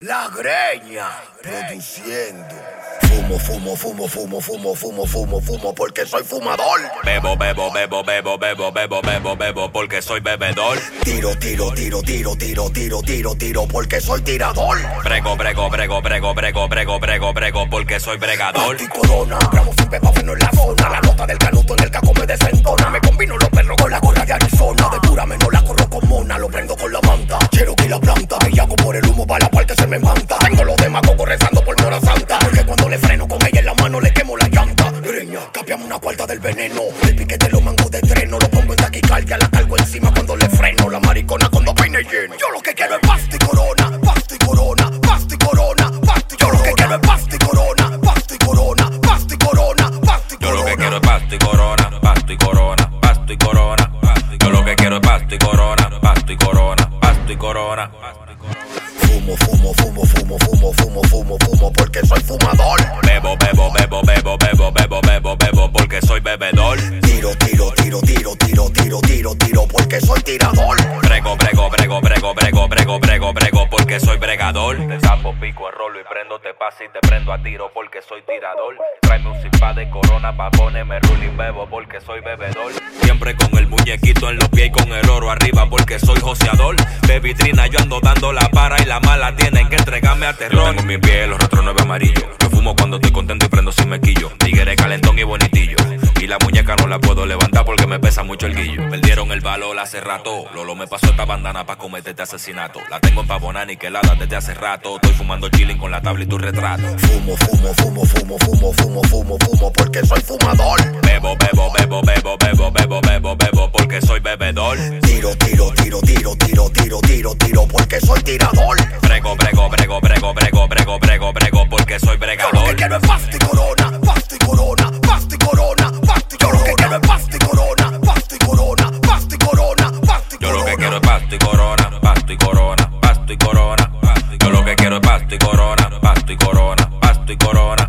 La Greña, produciendo. Fumo, porque soy fumador. Bebo, porque soy bebedor. Tiro, porque soy tirador. Brego, porque soy bregador. Pasti Corona, bravo sin pepafeno en la zona. La nota del canuto en el caco me desentona. Me combino los perros con la gorra de Arizona. De pura menor la corro con mona, lo prendo con la manta. Cherokee la planta, bellaco por el humo, para la cual que se me manta. Tengo los demás coco rezando por Mora Santa. Porque cuando le freno con ella en la mano le quemo la llanta. Greña, capiamos una cuarta del veneno. El piquete lo mango de treno. Lo pongo en taquicardia, la cargo encima cuando le freno. La maricona con dos peines llenos. Yo lo que quiero es Pasti Corona, Pasti Corona, Pasti Corona, Pasti Corona. Yo lo que quiero es Pasti Corona, Pasti Corona, Pasti Corona, Pasti Corona. Yo lo que quiero es Pasti Corona, Pasti Corona, Pasti Corona. Yo lo que quiero es Pasti Corona, Pasti Corona, Pasti Corona. Fumo, porque soy fumador. Bebo, porque soy bebedor. Tiro, porque soy tirador. Brego, porque soy bregador. Te sapo, pico, enrolo y prendo, te paso y te prendo a tiro porque soy tirador. Tráeme un cipa de Corona pa' ponerme ruling, bebo porque soy bebedor. Siempre con el muñequito en los pies y con el oro arriba porque soy joseador. De vitrina yo ando dando la para y la mala tienen que entregarme a terror. Yo tengo en mi piel los rostros 9 amarillos. Yo fumo cuando estoy contento y prendo sin mequillo. Tigre calentón y bonitillo. Y la muñeca no la puedo levantar porque me pesa mucho el guillo. Perdieron el valor hace rato. Lolo me pasó esta bandana pa' cometerte asesinato. La tengo en pavona niquelada desde hace rato. Estoy fumando chilling con la tabla y tu retrato. Fumo, porque soy fumador. Bebo, porque soy bebedor. Tiro, porque soy tirador. Brego, porque soy bregador. Yo lo que quiero es Pasti Corona, Pasti Corona, Pasti Corona, Pasti Corona. Yo lo que quiero es Pasti Corona, Pasti Corona, Pasti Corona, Pasti Corona. Yo lo que quiero es Pasti Corona, Pasti Corona, Pasti Corona. Yo lo que quiero es Pasti Corona, Pasti Corona, Pasti Corona.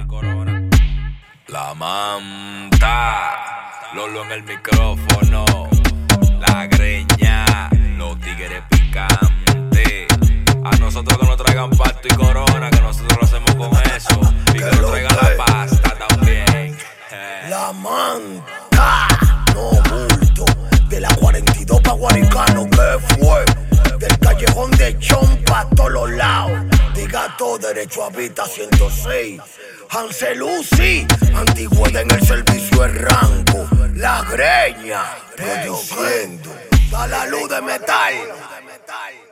La manta, Lolo en el micrófono, la greña, los tigres picantes. A nosotros que nos traigan Pasti Corona, que nosotros lo hacemos con eso. Y que nos traigan la pasta también. La manta, no bulto. De la 42 pa' Guaricano, ¿qué fue? Del callejón de Chompa a todos los lados. Diga todo derecho a Vita 106. Hansel Uzi, antigüedad en el servicio de rango. La Greña, produciendo. Da la luz de metal.